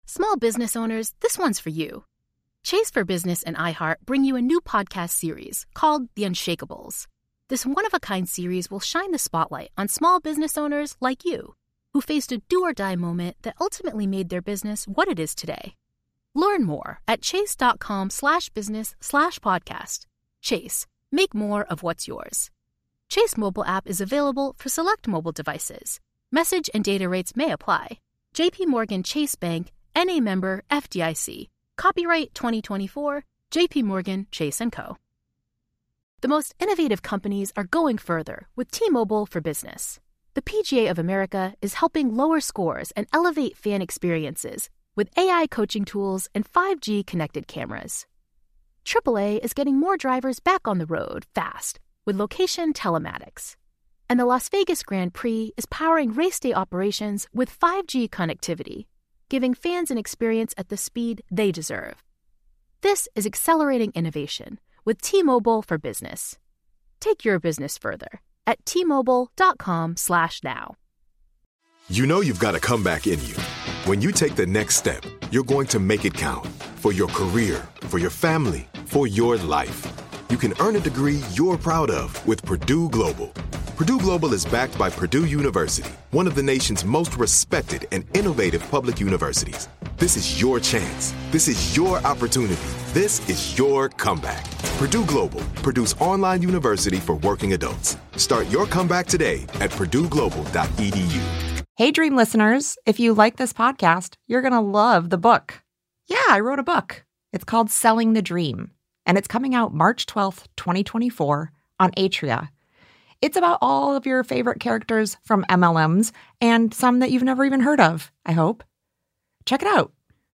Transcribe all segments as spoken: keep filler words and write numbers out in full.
Small business owners, this one's for you. Chase for Business and iHeart bring you a new podcast series called The Unshakables. This one-of-a-kind series will shine the spotlight on small business owners like you, who faced a do-or-die moment that ultimately made their business what it is today. Learn more at chase.com slash business slash podcast. Chase, make more of what's yours. Chase mobile app is available for select mobile devices. Message and data rates may apply. J P Morgan Chase Bank, N A member F D I C. Copyright twenty twenty-four, J P Morgan Chase and Co. The most innovative companies are going further with T-Mobile for Business. The P G A of America is helping lower scores and elevate fan experiences with A I coaching tools and five G connected cameras. triple A is getting more drivers back on the road fast with location telematics. And the Las Vegas Grand Prix is powering race day operations with five G connectivity, giving fans an experience at the speed they deserve. This is accelerating innovation with T-Mobile for Business. Take your business further at T-Mobile.com slash now. You know you've got a comeback in you. When you take the next step, you're going to make it count for your career, for your family, for your life. You can earn a degree you're proud of with Purdue Global. Purdue Global is backed by Purdue University, one of the nation's most respected and innovative public universities. This is your chance. This is your opportunity. This is your comeback. Purdue Global, Purdue's online university for working adults. Start your comeback today at purdue global dot e d u. Hey, Dream listeners, if you like this podcast, you're going to love the book. Yeah, I wrote a book. It's called Selling the Dream, and it's coming out March twelfth, twenty twenty-four on Atria. It's about all of your favorite characters from M L Ms and some that you've never even heard of, I hope. Check it out.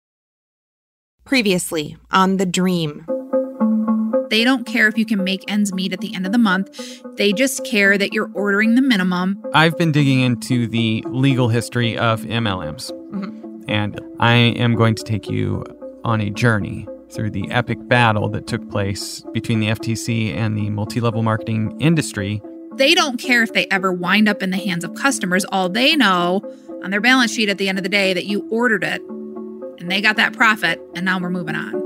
Previously on The Dream. They don't care if you can make ends meet at the end of the month. They just care that you're ordering the minimum. I've been digging into the legal history of M L Ms, mm-hmm. and I am going to take you on a journey through the epic battle that took place between the F T C and the multi-level marketing industry. They don't care if they ever wind up in the hands of customers. All they know on their balance sheet at the end of the day that you ordered it and they got that profit, and now we're moving on.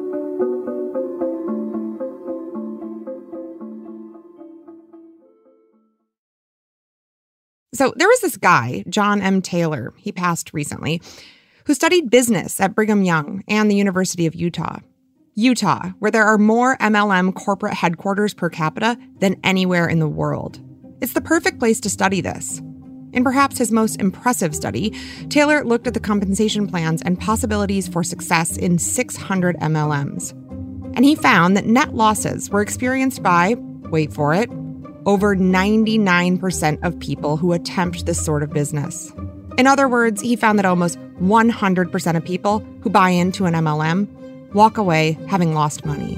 So there was this guy, John M. Taylor, he passed recently, who studied business at Brigham Young and the University of Utah. Utah, where there are more M L M corporate headquarters per capita than anywhere in the world. It's the perfect place to study this. In perhaps his most impressive study, Taylor looked at the compensation plans and possibilities for success in six hundred M L Ms. And he found that net losses were experienced by, wait for it, over ninety-nine percent of people who attempt this sort of business. In other words, he found that almost one hundred percent of people who buy into an M L M walk away having lost money.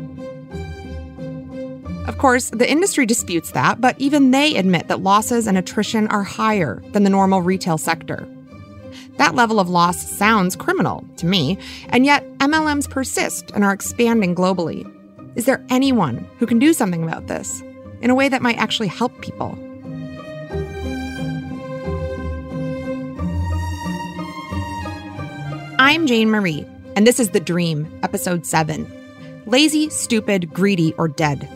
Of course, the industry disputes that, but even they admit that losses and attrition are higher than the normal retail sector. That level of loss sounds criminal to me, and yet M L Ms persist and are expanding globally. Is there anyone who can do something about this in a way that might actually help people? I'm Jane Marie, and this is The Dream, Episode seven, Lazy, Stupid, Greedy, or Dead.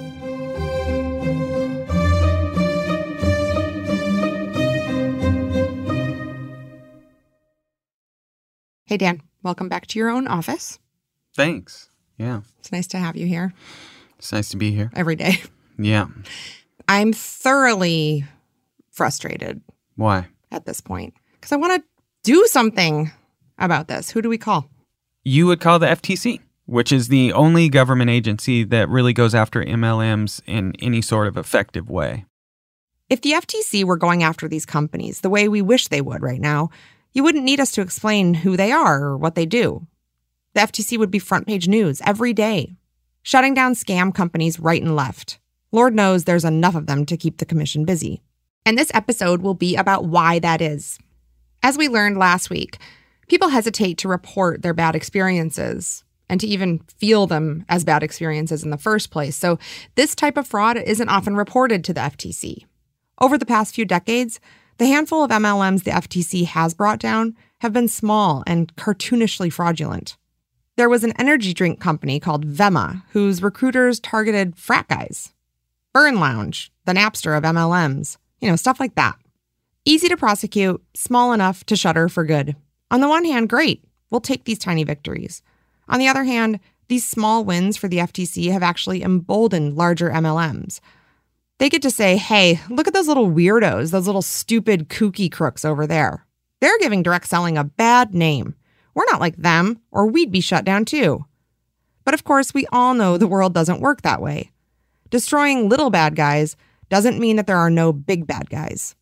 Hey, Dan, welcome back to your own office. Thanks. Yeah. It's nice to have you here. It's nice to be here. Every day. Yeah. I'm thoroughly frustrated. Why? At this point. Because I want to do something about this. Who do we call? You would call the F T C, which is the only government agency that really goes after M L Ms in any sort of effective way. If the F T C were going after these companies the way we wish they would right now, you wouldn't need us to explain who they are or what they do. The F T C would be front page news every day, shutting down scam companies right and left. Lord knows there's enough of them to keep the commission busy. And this episode will be about why that is. As we learned last week, people hesitate to report their bad experiences and to even feel them as bad experiences in the first place. So this type of fraud isn't often reported to the F T C. Over the past few decades, the handful of M L Ms the F T C has brought down have been small and cartoonishly fraudulent. There was an energy drink company called Vema, whose recruiters targeted frat guys. Burn Lounge, the Napster of M L Ms, you know, stuff like that. Easy to prosecute, small enough to shutter for good. On the one hand, great, we'll take these tiny victories. On the other hand, these small wins for the F T C have actually emboldened larger M L Ms. They get to say, hey, look at those little weirdos, those little stupid kooky crooks over there. They're giving direct selling a bad name. We're not like them, or we'd be shut down too. But of course, we all know the world doesn't work that way. Destroying little bad guys doesn't mean that there are no big bad guys.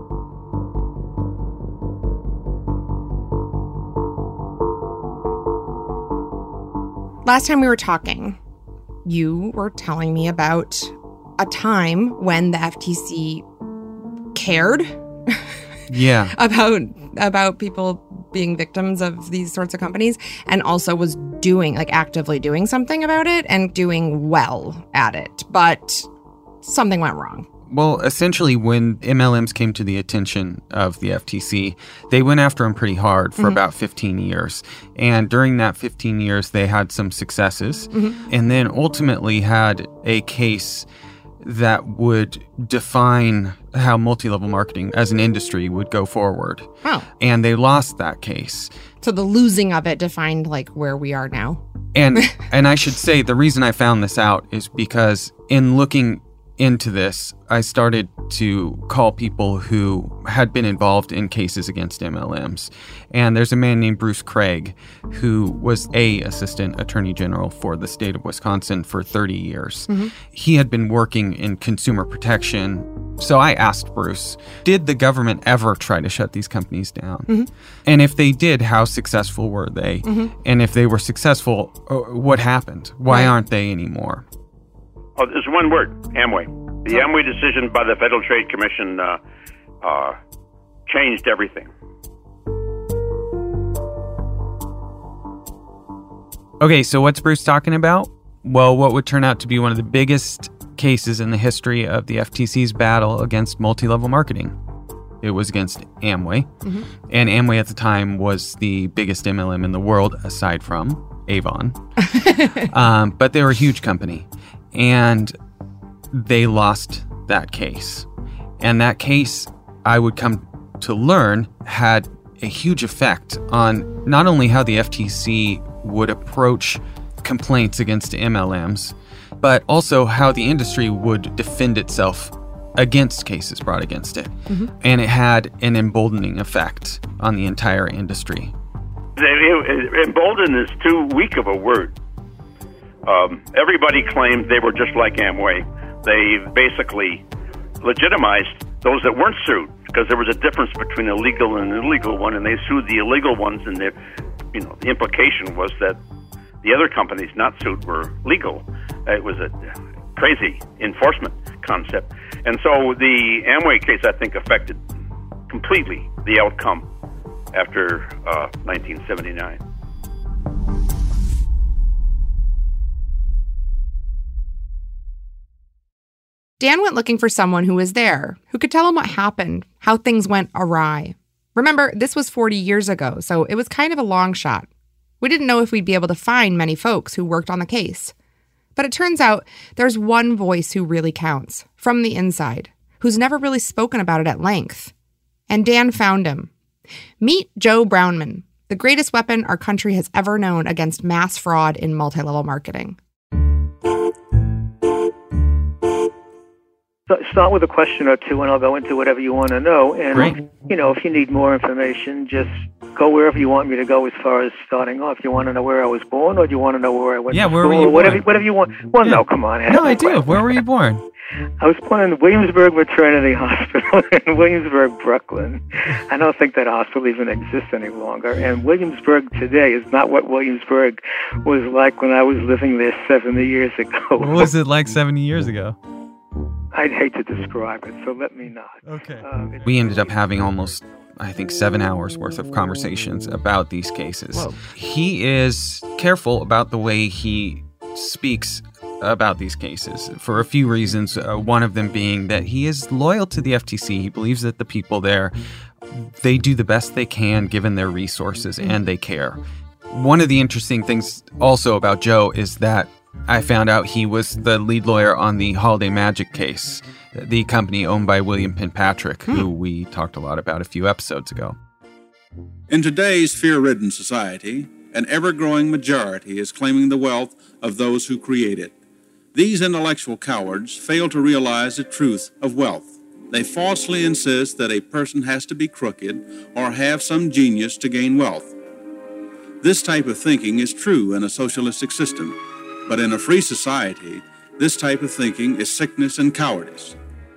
Last time we were talking, you were telling me about a time when the F T C cared Yeah. about about people being victims of these sorts of companies, and also was doing, like actively doing something about it and doing well at it. But something went wrong. Well, essentially, when M L Ms came to the attention of the F T C, they went after them pretty hard for mm-hmm. about fifteen years. And during that fifteen years, they had some successes mm-hmm. and then ultimately had a case that would define how multi-level marketing as an industry would go forward. Oh. And they lost that case. So the losing of it defined like where we are now. And and I should say the reason I found this out is because in looking into this, I started to call people who had been involved in cases against M L Ms. And there's a man named Bruce Craig who was a assistant attorney general for the state of Wisconsin for thirty years. Mm-hmm. He had been working in consumer protection. So I asked Bruce, did the government ever try to shut these companies down? Mm-hmm. And if they did, how successful were they? Mm-hmm. And if they were successful, what happened? Why right. aren't they anymore? Oh, there's one word, Amway. The Amway decision by the Federal Trade Commission uh, uh, changed everything. Okay, so what's Bruce talking about? Well, what would turn out to be one of the biggest cases in the history of the F T C's battle against multi-level marketing. It was against Amway. Mm-hmm. And Amway at the time was the biggest M L M in the world, aside from Avon. um, but they were a huge company. And they lost that case. And that case, I would come to learn, had a huge effect on not only how the F T C would approach complaints against M L Ms, but also how the industry would defend itself against cases brought against it. Mm-hmm. And it had an emboldening effect on the entire industry. Embolden is too weak of a word. Um, everybody claimed they were just like Amway. They basically legitimized those that weren't sued because there was a difference between a legal and an illegal one, and they sued the illegal ones, and the, you know, the implication was that the other companies not sued were legal. It was a crazy enforcement concept. And so the Amway case, I think, affected completely the outcome after uh, nineteen seventy-nine. Dan went looking for someone who was there, who could tell him what happened, how things went awry. Remember, this was forty years ago, so it was kind of a long shot. We didn't know if we'd be able to find many folks who worked on the case. But it turns out there's one voice who really counts, from the inside, who's never really spoken about it at length. And Dan found him. Meet Joe Brownman, the greatest weapon our country has ever known against mass fraud in multi-level marketing. So start with a question or two, and I'll go into whatever you want to know. And, Great. you know, if you need more information, just go wherever you want me to go as far as starting off. You want to know where I was born, or do you want to know where I went yeah, to where school? were you whatever, born? whatever you want. Well, yeah. no, come on. No, I do. Where were you born? I was born in Williamsburg Maternity Hospital in Williamsburg, Brooklyn. I don't think that hospital even exists any longer. And Williamsburg today is not what Williamsburg was like when I was living there seventy years ago. What was it like seventy years ago? I'd hate to describe it, so let me not. Okay. Uh, we ended up having almost, I think, seven hours worth of conversations about these cases. Whoa. He is careful about the way he speaks about these cases for a few reasons. Uh, one of them being that he is loyal to the F T C. He believes that the people there they do the best they can given their resources, and they care. One of the interesting things also about Joe is that I found out he was the lead lawyer on the Holiday Magic case, the company owned by William Penpatrick, hmm. who we talked a lot about a few episodes ago. In today's fear-ridden society, an ever-growing majority is claiming the wealth of those who create it. These intellectual cowards fail to realize the truth of wealth. They falsely insist that a person has to be crooked or have some genius to gain wealth. This type of thinking is true in a socialistic system, but in a free society, this type of thinking is sickness and cowardice.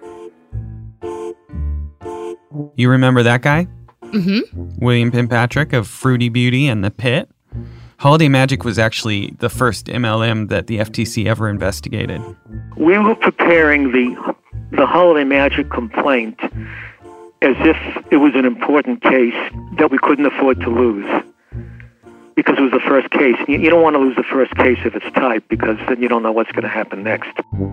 You remember that guy? Mm-hmm. William Penpatrick of Fruity Beauty and The Pit? Holiday Magic was actually the first M L M that the F T C ever investigated. We were preparing the the Holiday Magic complaint as if it was an important case that we couldn't afford to lose, because it was the first case. You, you don't want to lose the first case of its type, because then you don't know what's going to happen next.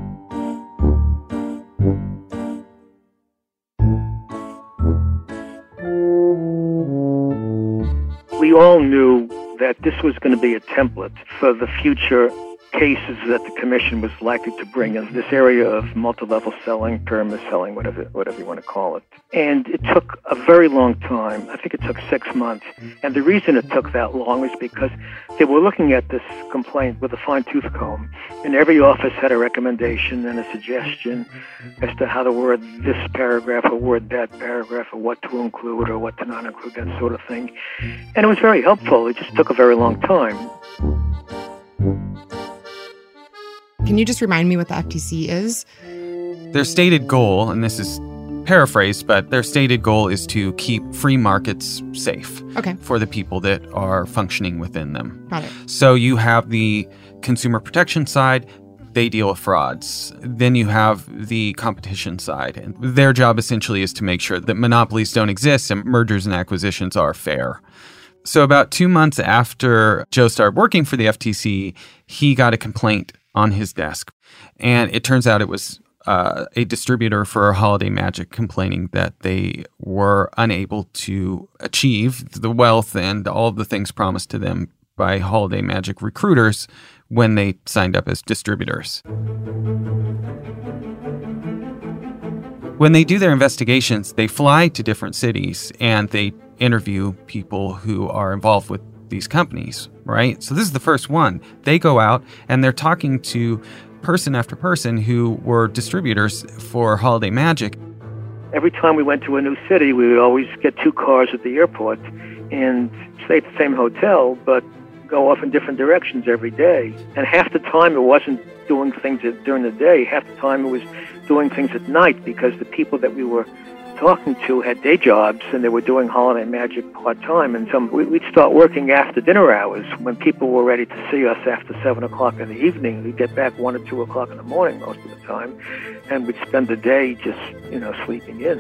We all knew that this was going to be a template for the future cases that the commission was likely to bring in this area of multi-level selling, pyramid selling, whatever whatever you want to call it. And it took a very long time. I think it took six months. And the reason it took that long is because they were looking at this complaint with a fine-tooth comb, and every office had a recommendation and a suggestion as to how to word this paragraph or word that paragraph, or what to include or what to not include, that sort of thing. And it was very helpful. It just took a very long time. Can you just remind me what the F T C is? Their stated goal, and this is paraphrased, but their stated goal is to keep free markets safe okay. for the people that are functioning within them. Got it. So you have the consumer protection side. They deal with frauds. Then you have the competition side. And their job essentially is to make sure that monopolies don't exist and mergers and acquisitions are fair. So about two months after Joe started working for the F T C, he got a complaint on his desk. And it turns out it was uh, a distributor for Holiday Magic complaining that they were unable to achieve the wealth and all of the things promised to them by Holiday Magic recruiters when they signed up as distributors. When they do their investigations, they fly to different cities and they interview people who are involved with these companies, right? So this is the first one. They go out and they're talking to person after person who were distributors for Holiday Magic. Every time we went to a new city, we would always get two cars at the airport and stay at the same hotel, but go off in different directions every day. And half the time it wasn't doing things during the day. Half the time it was doing things at night, because the people that we were talking to had day jobs and they were doing Holiday Magic part-time. And some we'd start working after dinner hours when people were ready to see us after seven o'clock in the evening. We'd get back one or two o'clock in the morning most of the time, and we'd spend the day just, you know, sleeping in.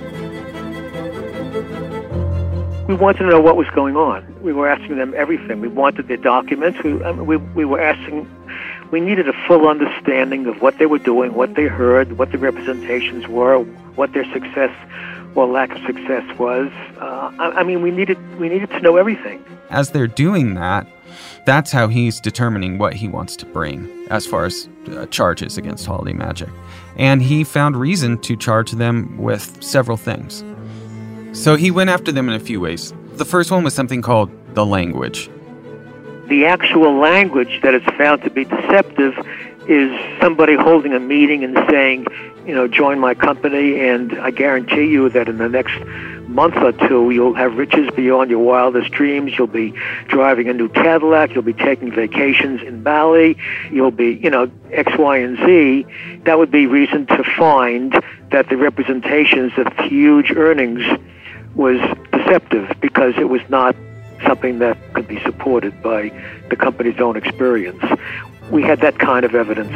We wanted to know what was going on. We were asking them everything. We wanted their documents. We, I mean, we, we were asking, we needed a full understanding of what they were doing, what they heard, what the representations were, what their success or lack of success was. Uh, I, I mean, we needed we needed to know everything. As they're doing that, that's how he's determining what he wants to bring as far as uh, charges against Holiday Magic. And he found reason to charge them with several things. So he went after them in a few ways. The first one was something called the language. The actual language that is found to be deceptive is somebody holding a meeting and saying, you know, join my company, and I guarantee you that in the next month or two, you'll have riches beyond your wildest dreams. You'll be driving a new Cadillac. You'll be taking vacations in Bali. You'll be, you know, X, Y, and Z. That would be reason to find that the representations of huge earnings was deceptive, because it was not something that could be supported by the company's own experience. We had that kind of evidence.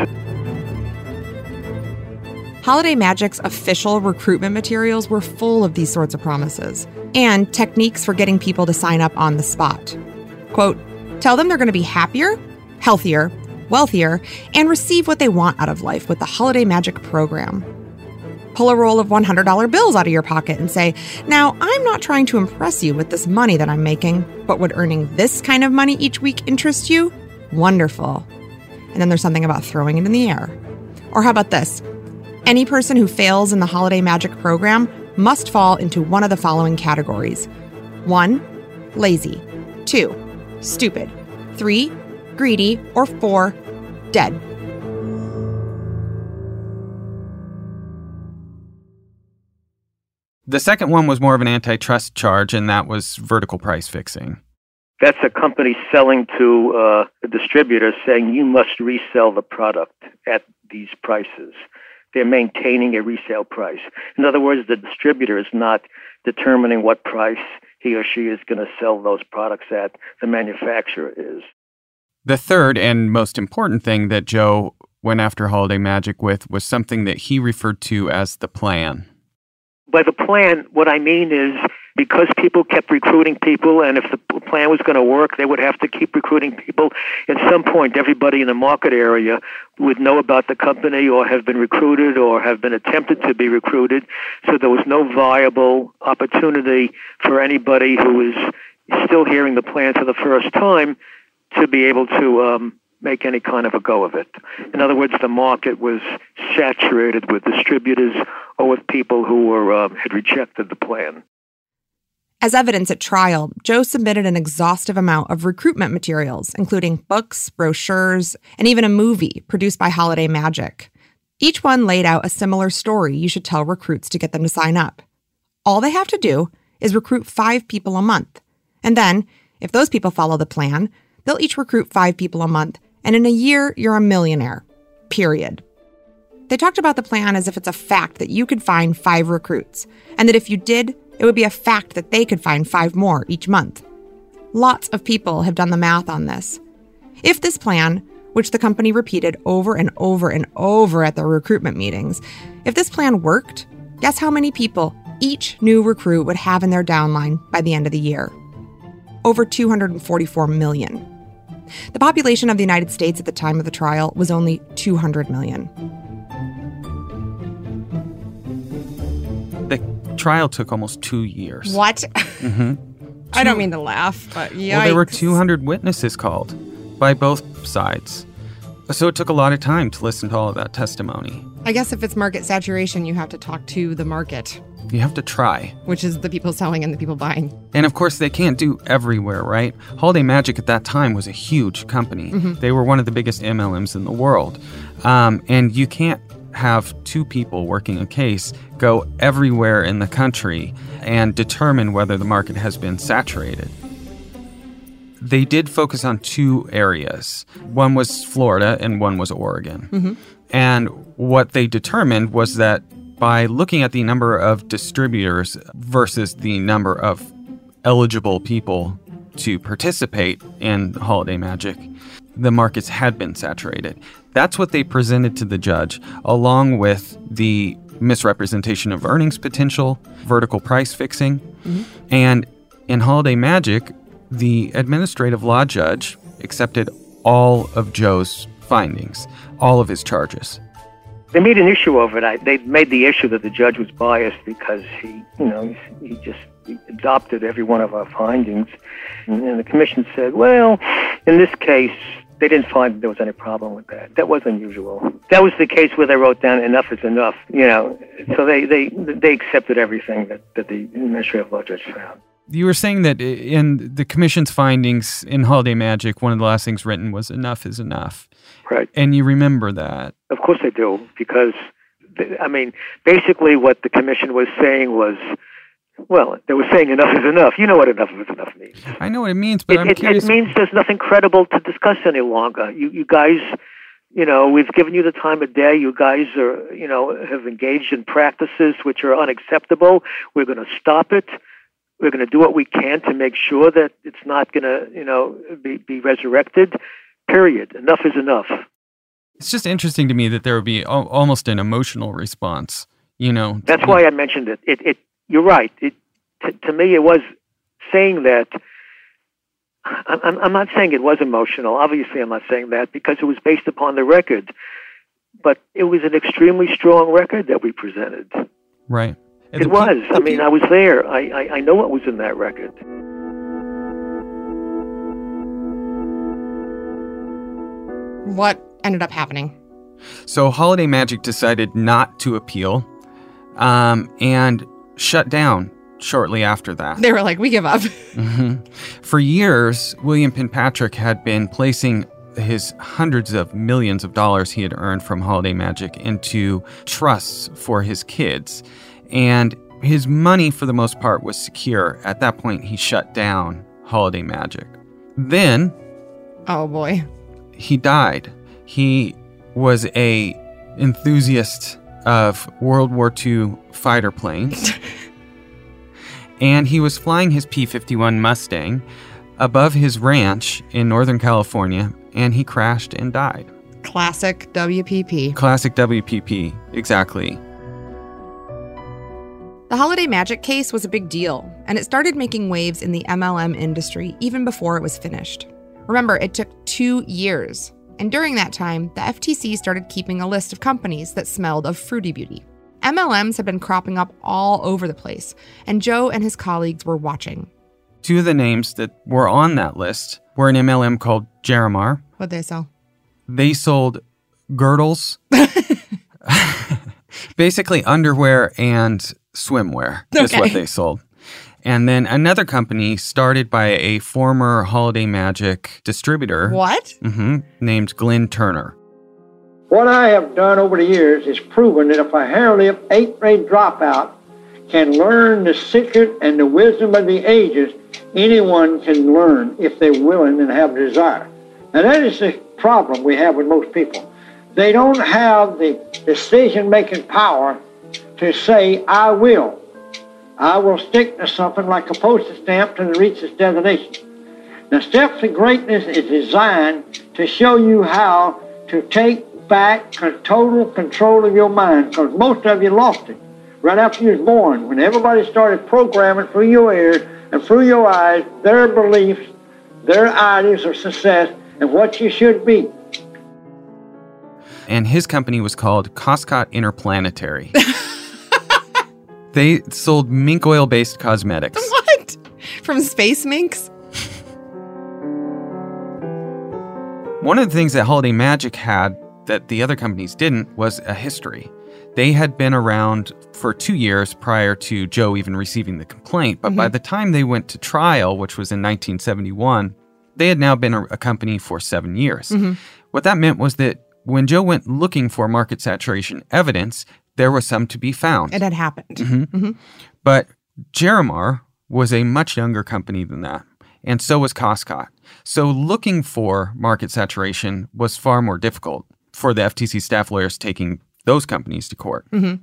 Holiday Magic's official recruitment materials were full of these sorts of promises and techniques for getting people to sign up on the spot. Quote, tell them they're going to be happier, healthier, wealthier, and receive what they want out of life with the Holiday Magic program. pull a roll of one hundred dollar bills out of your pocket and say, now, I'm not trying to impress you with this money that I'm making, but would earning this kind of money each week interest you? Wonderful. And then there's something about throwing it in the air. Or how about this? Any person who fails in the Holiday Magic program must fall into one of the following categories. One, lazy. Two, stupid. Three, greedy. Or four, dead. The second one was more of an antitrust charge, and that was vertical price fixing. That's a company selling to uh, a distributor saying you must resell the product at these prices. They're maintaining a resale price. In other words, the distributor is not determining what price he or she is going to sell those products at. The manufacturer is. The third and most important thing that Joe went after Holiday Magic with was something that he referred to as the plan. By the plan, what I mean is because people kept recruiting people, and if the plan was going to work, they would have to keep recruiting people. At some point, everybody in the market area would know about the company or have been recruited or have been attempted to be recruited. So there was no viable opportunity for anybody who is still hearing the plan for the first time to be able to um, make any kind of a go of it. In other words, the market was saturated with distributors or with people who were um, had rejected the plan. As evidence at trial, Joe submitted an exhaustive amount of recruitment materials, including books, brochures, and even a movie produced by Holiday Magic. Each one laid out a similar story you should tell recruits to get them to sign up. All they have to do is recruit five people a month. And then, if those people follow the plan, they'll each recruit five people a month, and in a year, you're a millionaire. Period. They talked about the plan as if it's a fact that you could find five recruits, and that if you did, it would be a fact that they could find five more each month. Lots of people have done the math on this. If this plan, which the company repeated over and over and over at their recruitment meetings, if this plan worked, guess how many people each new recruit would have in their downline by the end of the year? Over two hundred forty-four million. The population of the United States at the time of the trial was only two hundred million. The trial took almost two years. What? Mm-hmm. I don't mean to laugh, but yikes. Well, there were two hundred witnesses called by both sides. So it took a lot of time to listen to all of that testimony. I guess if it's market saturation, you have to talk to the market. You have to try. Which is the people selling and the people buying. And of course, they can't do everywhere, right? Holiday Magic at that time was a huge company. Mm-hmm. They were one of the biggest M L Ms in the world. Um, and you can't have two people working a case go everywhere in the country and determine whether the market has been saturated. They did focus on two areas. One was Florida and one was Oregon. Mm-hmm. And what they determined was that by looking at the number of distributors versus the number of eligible people to participate in Holiday Magic, the markets had been saturated. That's what they presented to the judge, along with the misrepresentation of earnings potential, vertical price fixing. Mm-hmm. And in Holiday Magic, the administrative law judge accepted all of Joe's findings, all of his charges. They made an issue of it. I, they made the issue that the judge was biased because he, you know, he, he just he adopted every one of our findings. And, and the commission said, well, in this case, they didn't find that there was any problem with that. That was unusual. That was the case where they wrote down enough is enough, you know. So they, they, they accepted everything that, that the administrative law judge found. You were saying that in the commission's findings in Holiday Magic, one of the last things written was enough is enough. Right. And you remember that. Of course I do, because, I mean, basically what the commission was saying was, well, they were saying enough is enough. You know what enough is enough means. I know what it means, but it, I'm it, curious. It means there's nothing credible to discuss any longer. You, you guys, you know, we've given you the time of day. You guys are, you know, have engaged in practices which are unacceptable. We're going to stop it. We're going to do what we can to make sure that it's not going to, you know, be, be resurrected. Period. Enough is enough. It's just interesting to me that there would be al- almost an emotional response, you know. That's to, why I mentioned it. It, it you're right. It, t- to me, it was saying that. I'm, I'm not saying it was emotional. Obviously, I'm not saying that because it was based upon the record. but it was an extremely strong record that we presented. Right. And It the was. pe- I the mean, pe- I was there. I, I, I know what was in that record. What ended up happening? So Holiday Magic decided not to appeal um, and shut down shortly after that. They were like, we give up. hmm For years, William Penpatrick had been placing his hundreds of millions of dollars he had earned from Holiday Magic into trusts for his kids. And his money, for the most part, was secure. At that point, he shut down Holiday Magic. Then Oh, boy. he died. He was a enthusiast of World War Two fighter planes. And he was flying his P fifty-one Mustang above his ranch in Northern California, and he crashed and died. Classic W P P. Classic W P P, exactly. The Holiday Magic case was a big deal, and it started making waves in the M L M industry even before it was finished. Remember, it took two years, and during that time, the F T C started keeping a list of companies that smelled of Fruity Beauty. M L Ms had been cropping up all over the place, and Joe and his colleagues were watching. Two of the names that were on that list were an M L M called Jeramar. What'd they sell? They sold girdles, basically underwear and swimwear is Okay. what they sold. And then another company started by a former Holiday Magic distributor What? mhm, named Glenn Turner. What I have done over the years is proven that if a hair-lip eighth grade dropout can learn the secret and the wisdom of the ages, anyone can learn if they're willing and have a desire. Now that is the problem we have with most people. They don't have the decision-making power to say, I will. I will stick to something like a postage stamp till it reaches its destination. Now, Steps to Greatness is designed to show you how to take back total control of your mind, because most of you lost it right after you was born, when everybody started programming through your ears and through your eyes their beliefs, their ideas of success, and what you should be. And his company was called Coscott Interplanetary. They sold mink oil-based cosmetics. What? From Space Minks? One of the things that Holiday Magic had that the other companies didn't was a history. They had been around for two years prior to Joe even receiving the complaint, but mm-hmm. by the time they went to trial, which was in nineteen seventy-one, they had now been a, a company for seven years. Mm-hmm. What that meant was that when Joe went looking for market saturation evidence, there was some to be found. It had happened. Mm-hmm. Mm-hmm. But Jeramar was a much younger company than that, and so was Coscott. So looking for market saturation was far more difficult for the F T C staff lawyers taking those companies to court. Mm-hmm.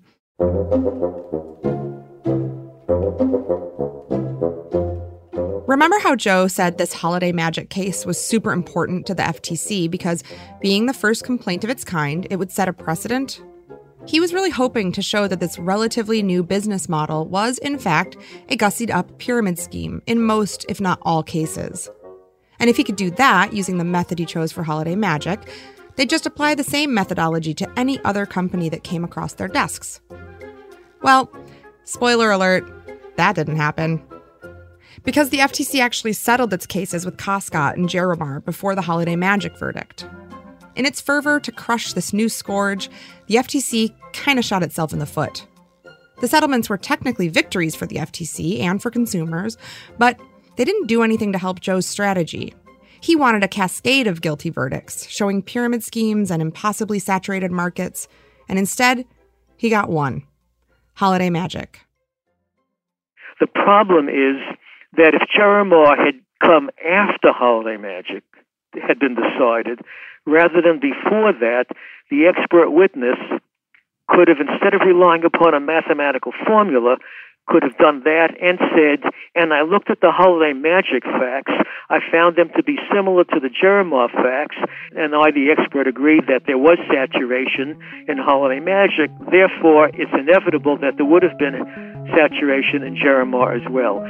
Remember how Joe said this Holiday Magic case was super important to the F T C because being the first complaint of its kind, it would set a precedent? He was really hoping to show that this relatively new business model was, in fact, a gussied-up pyramid scheme in most, if not all, cases. And if he could do that using the method he chose for Holiday Magic, they'd just apply the same methodology to any other company that came across their desks. Well, spoiler alert, that didn't happen. Because the F T C actually settled its cases with Coscott and Jeramar before the Holiday Magic verdict. In its fervor to crush this new scourge, the F T C kind of shot itself in the foot. The settlements were technically victories for the F T C and for consumers, but they didn't do anything to help Joe's strategy. He wanted a cascade of guilty verdicts, showing pyramid schemes and impossibly saturated markets, and instead, he got one: Holiday Magic. The problem is that if Jeramar had come after Holiday Magic had been decided, rather than before that, the expert witness could have, instead of relying upon a mathematical formula, could have done that and said, and I looked at the Holiday Magic facts, I found them to be similar to the Jeramar facts, and I, the expert, agreed that there was saturation in Holiday Magic. Therefore, it's inevitable that there would have been saturation in Jeramar as well.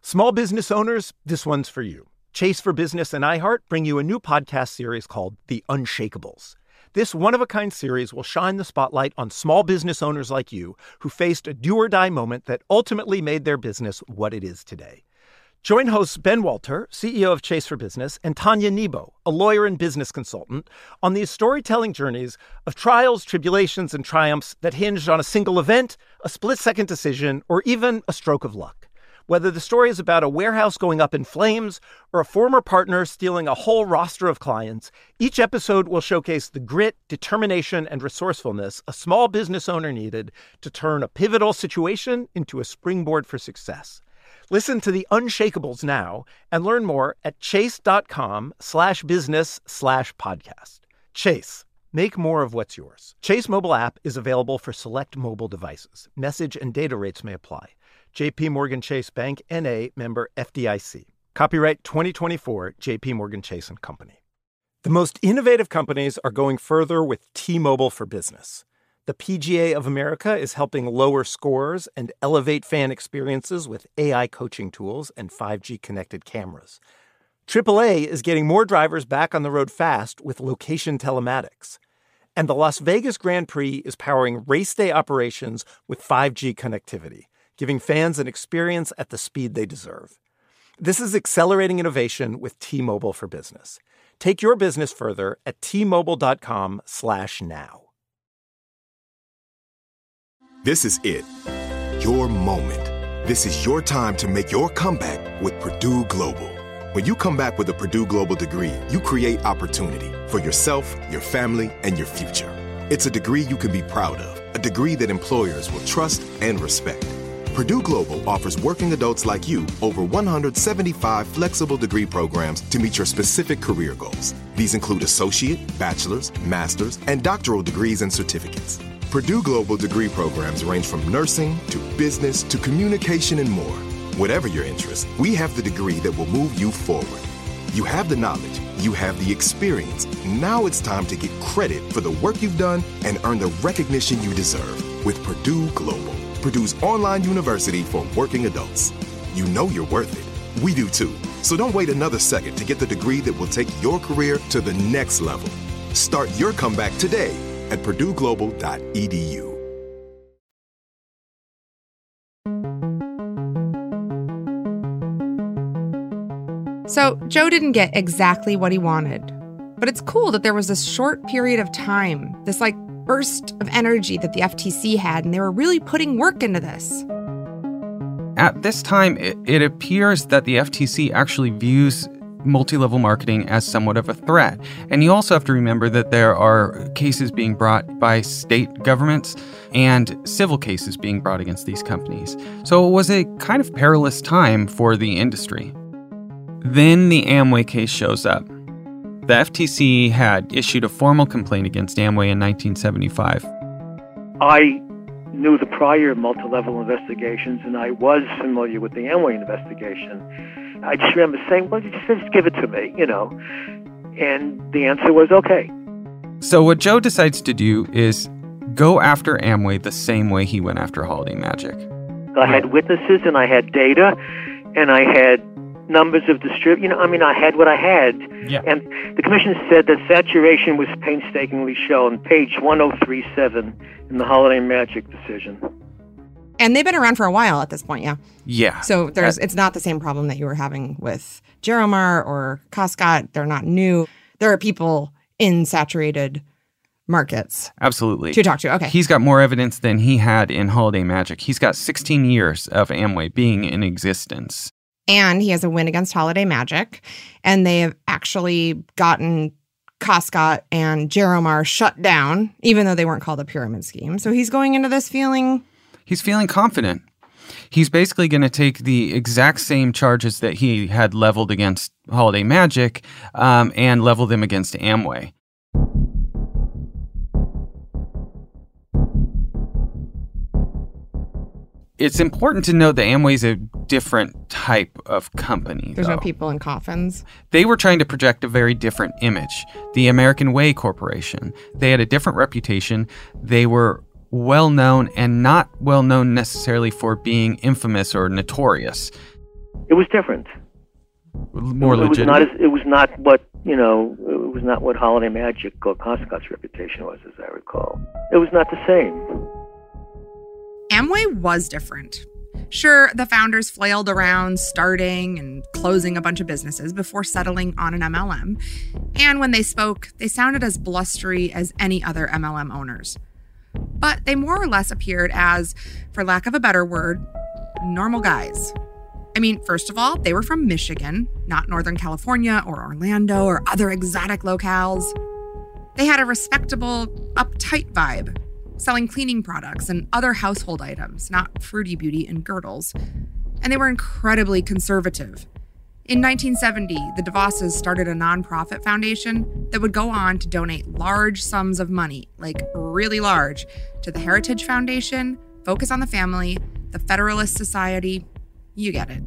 Small business owners, this one's for you. Chase for Business and iHeart bring you a new podcast series called The Unshakables. This one-of-a-kind series will shine the spotlight on small business owners like you who faced a do-or-die moment that ultimately made their business what it is today. Join hosts Ben Walter, C E O of Chase for Business, and Tanya Nebo, a lawyer and business consultant, on these storytelling journeys of trials, tribulations, and triumphs that hinged on a single event, a split-second decision, or even a stroke of luck. Whether the story is about a warehouse going up in flames or a former partner stealing a whole roster of clients, each episode will showcase the grit, determination, and resourcefulness a small business owner needed to turn a pivotal situation into a springboard for success. Listen to The Unshakables now and learn more at chase.com slash business slash podcast. Chase, make more of what's yours. Chase mobile app is available for select mobile devices. Message and data rates may apply. J P Morgan Chase Bank, N A, member F D I C. Copyright twenty twenty-four, J P Morgan Chase and Company. The most innovative companies are going further with T-Mobile for Business. The P G A of America is helping lower scores and elevate fan experiences with A I coaching tools and five G connected cameras. triple A is getting more drivers back on the road fast with location telematics. And the Las Vegas Grand Prix is powering race day operations with five G connectivity, giving fans an experience at the speed they deserve. This is accelerating innovation with T-Mobile for Business. Take your business further at T-Mobile.com slash now. This is it. Your moment. This is your time to make your comeback with Purdue Global. When you come back with a Purdue Global degree, you create opportunity for yourself, your family, and your future. It's a degree you can be proud of, a degree that employers will trust and respect. Purdue Global offers working adults like you over one hundred seventy-five flexible degree programs to meet your specific career goals. These include associate, bachelor's, master's, and doctoral degrees and certificates. Purdue Global degree programs range from nursing to business to communication and more. Whatever your interest, we have the degree that will move you forward. You have the knowledge, you have the experience. Now it's time to get credit for the work you've done and earn the recognition you deserve with Purdue Global, Purdue's online university for working adults. You know you're worth it. We do too. So don't wait another second to get the degree that will take your career to the next level. Start your comeback today at purdue global dot e d u. So Joe didn't get exactly what he wanted, but it's cool that there was this short period of time, this like burst of energy that the F T C had, and they were really putting work into this. At this time, it, it appears that the F T C actually views multi-level marketing as somewhat of a threat. And you also have to remember that there are cases being brought by state governments and civil cases being brought against these companies. So it was a kind of perilous time for the industry. Then the Amway case shows up. The F T C had issued a formal complaint against Amway in nineteen seventy-five. I knew the prior multi-level investigations, and I was familiar with the Amway investigation. I just remember saying, well, just, just give it to me, you know. And the answer was okay. So what Joe decides to do is go after Amway the same way he went after Holiday Magic. I had witnesses, and I had data, and I had numbers of distrib- you know, I mean, I had what I had. Yeah. And the commission said that saturation was painstakingly shown, page one oh three seven in the Holiday Magic decision. And they've been around for a while at this point, yeah. Yeah. So there's that, it's not the same problem that you were having with Jeromar or Coscott. They're not new. There are people in saturated markets. Absolutely. To talk to, okay. He's got more evidence than he had in Holiday Magic. He's got sixteen years of Amway being in existence. And he has a win against Holiday Magic. And they have actually gotten Coscott and Jeromar shut down, even though they weren't called a pyramid scheme. So he's going into this feeling... He's feeling confident. He's basically going to take the exact same charges that he had leveled against Holiday Magic um, and level them against Amway. It's important to note that Amway's a different type of company. There's though. no people in coffins. They were trying to project a very different image. The American Way Corporation. They had a different reputation. They were well-known and not well-known necessarily for being infamous or notorious. It was different. More it was legitimate? Not as, it was not what, you know, it was not what Holiday Magic or Costicott's reputation was, as I recall. It was not the same. Amway was different. Sure, the founders flailed around starting and closing a bunch of businesses before settling on an M L M. And when they spoke, they sounded as blustery as any other M L M owners. But they more or less appeared as, for lack of a better word, normal guys. I mean, first of all, they were from Michigan, not Northern California or Orlando or other exotic locales. They had a respectable, uptight vibe, selling cleaning products and other household items, not fruity beauty and girdles. And they were incredibly conservative. In nineteen seventy, the DeVosses started a nonprofit foundation that would go on to donate large sums of money, like really large, to the Heritage Foundation, Focus on the Family, the Federalist Society. You get it.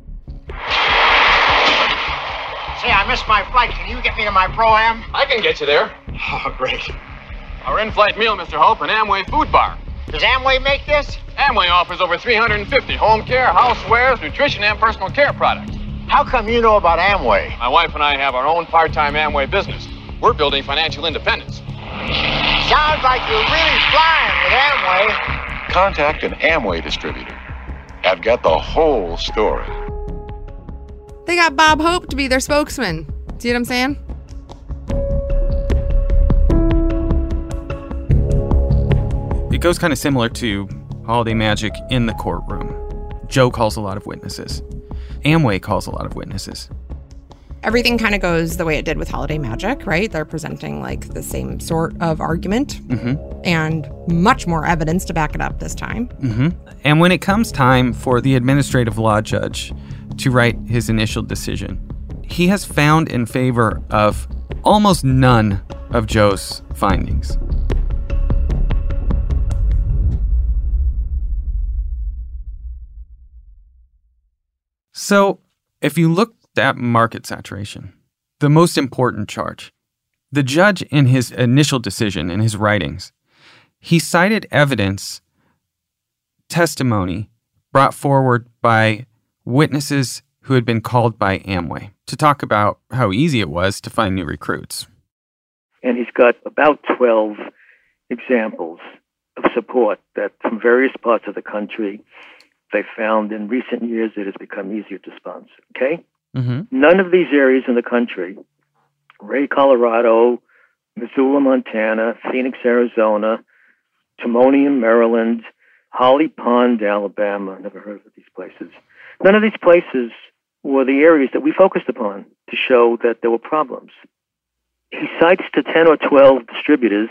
Say, I missed my flight. Can you get me to my Pro-Am? I can get you there. Oh, great. Our in-flight meal, Mister Hope, an Amway food bar. Does Amway make this? Amway offers over three hundred fifty home care, housewares, nutrition, and personal care products. How come you know about Amway? My wife and I have our own part-time Amway business. We're building financial independence. Sounds like you're really flying with Amway. Contact an Amway distributor. I've got the whole story. They got Bob Hope to be their spokesman. See what I'm saying? It goes kind of similar to Holiday Magic in the courtroom. Joe calls a lot of witnesses. Amway calls a lot of witnesses. Everything kind of goes the way it did with Holiday Magic, right? They're presenting like the same sort of argument Mm-hmm. and much more evidence to back it up this time. Mm-hmm. And when it comes time for the administrative law judge to write his initial decision, he has found in favor of almost none of Joe's findings. So, if you look at market saturation, the most important charge, the judge in his initial decision, in his writings, he cited evidence, testimony brought forward by witnesses who had been called by Amway to talk about how easy it was to find new recruits. And he's got about twelve examples of support that from various parts of the country they found in recent years it has become easier to sponsor, okay? Mm-hmm. None of these areas in the country, Ray, Colorado, Missoula, Montana, Phoenix, Arizona, Timonium, Maryland, Holly Pond, Alabama, never heard of these places. None of these places were the areas that we focused upon to show that there were problems. He cites to ten or twelve distributors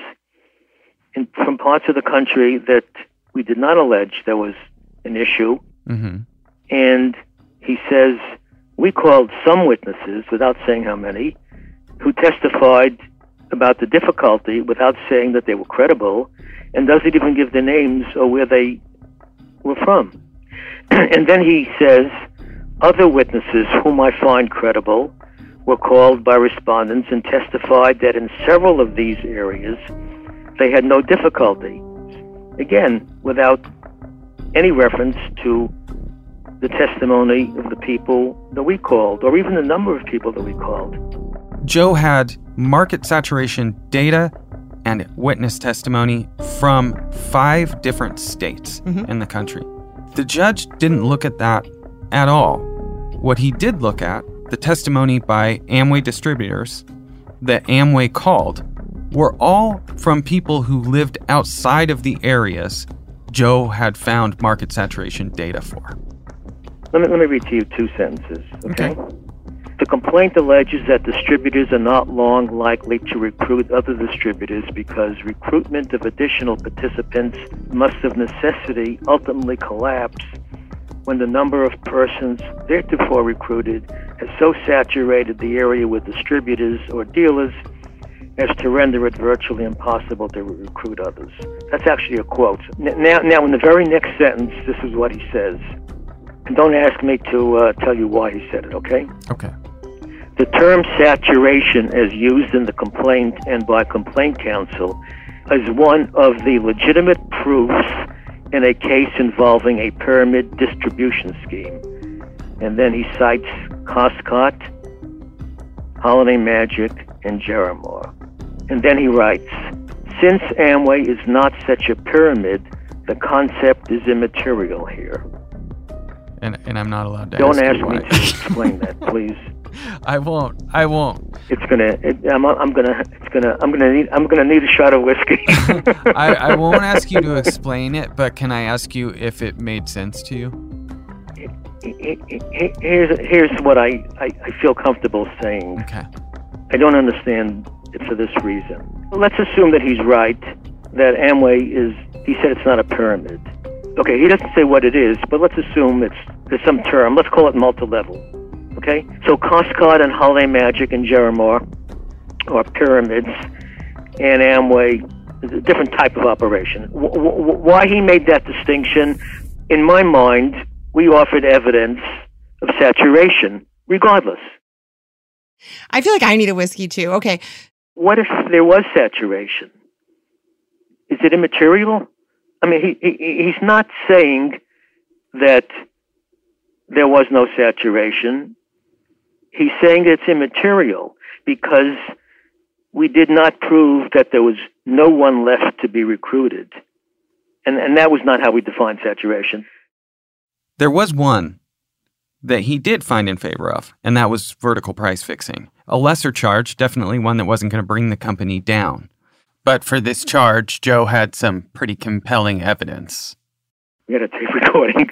in, from parts of the country that we did not allege there was an issue. Mm-hmm. And he says, we called some witnesses, without saying how many, who testified about the difficulty without saying that they were credible, and doesn't even give their names or where they were from. And then he says, other witnesses whom I find credible were called by respondents and testified that in several of these areas they had no difficulty. Again, without any reference to the testimony of the people that we called, or even the number of people that we called. Joe had market saturation data and witness testimony from five different states Mm-hmm. in the country. The judge didn't look at that at all. What he did look at, the testimony by Amway distributors that Amway called, were all from people who lived outside of the areas Joe had found market saturation data for. Let me, let me read to you two sentences, okay? Okay. The complaint alleges that distributors are not long likely to recruit other distributors because recruitment of additional participants must of necessity ultimately collapse when the number of persons theretofore recruited has so saturated the area with distributors or dealers as to render it virtually impossible to recruit others. That's actually a quote. Now, now in the very next sentence, this is what he says. And don't ask me to uh, tell you why he said it, okay? Okay. The term saturation, as used in the complaint and by complaint counsel, is one of the legitimate proofs in a case involving a pyramid distribution scheme. And then he cites Costcott, Holiday Magic, and Jeremar. And then he writes, since Amway is not such a pyramid, the concept is immaterial here. And and I'm not allowed to Don't ask ask me to explain that, please. I won't. I won't. It's gonna. It, I'm. I'm gonna. It's gonna. I'm gonna need. I'm gonna need a shot of whiskey. I, I won't ask you to explain it, but can I ask you if it made sense to you? Here's here's what I, I, I feel comfortable saying. Okay. I don't understand it for this reason. Let's assume that he's right. That Amway is. He said it's not a pyramid. Okay. He doesn't say what it is, but let's assume it's there's some term. Let's call it multi-level. Okay, so Costcott and Holiday Magic and Jeremar are pyramids, and Amway is a different type of operation. W- w- why he made that distinction, in my mind, we offered evidence of saturation, regardless. I feel like I need a whiskey too. Okay. What if there was saturation? Is it immaterial? I mean, he, he he's not saying that there was no saturation. He's saying that it's immaterial because we did not prove that there was no one left to be recruited. And and that was not how we defined saturation. There was one that he did find in favor of, and that was vertical price fixing. A lesser charge, definitely one that wasn't going to bring the company down. But for this charge, Joe had some pretty compelling evidence. We had a tape recording.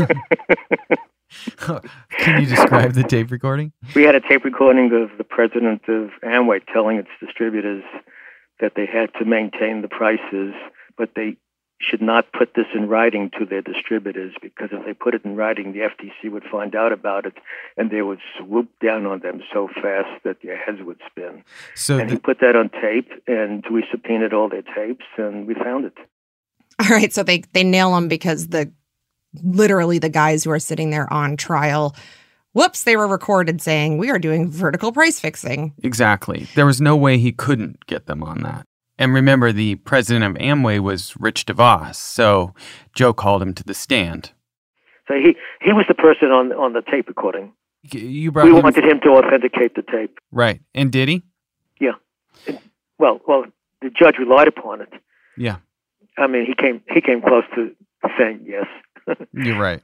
Can you describe the tape recording? We had a tape recording of the president of Amway telling its distributors that they had to maintain the prices, but they should not put this in writing to their distributors, because if they put it in writing, the F T C would find out about it, and they would swoop down on them so fast that their heads would spin. So and the- he put that on tape, and we subpoenaed all their tapes, and we found it. All right, so they they nail him because the literally the guys who are sitting there on trial, whoops, they were recorded saying, we are doing vertical price fixing. Exactly. There was no way he couldn't get them on that. And remember, the president of Amway was Rich DeVos, so Joe called him to the stand. So he, he was the person on on the tape recording. You brought we him... wanted him to authenticate the tape. Right. And did he? Yeah. It, well, well, the judge relied upon it. Yeah. I mean, he came he came close to saying yes. You're right.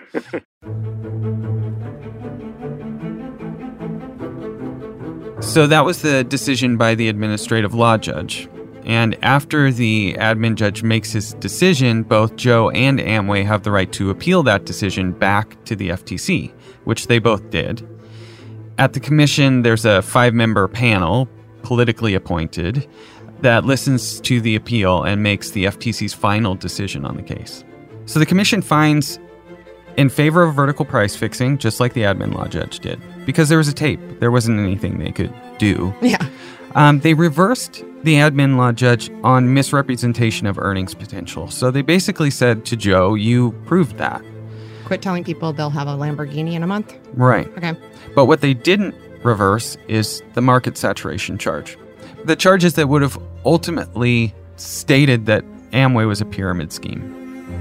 So that was the decision by the administrative law judge. And after the admin judge makes his decision, both Joe and Amway have the right to appeal that decision back to the F T C, which they both did. At the commission, there's a five-member panel, politically appointed, that listens to the appeal and makes the F T C's final decision on the case. So the commission finds in favor of vertical price fixing, just like the admin law judge did, because there was a tape. There wasn't anything they could do. Yeah. Um, they reversed the admin law judge on misrepresentation of earnings potential. So they basically said to Joe, you proved that. Quit telling people they'll have a Lamborghini in a month. Right. Okay. But what they didn't reverse is the market saturation charge. The charges that would have ultimately stated that Amway was a pyramid scheme.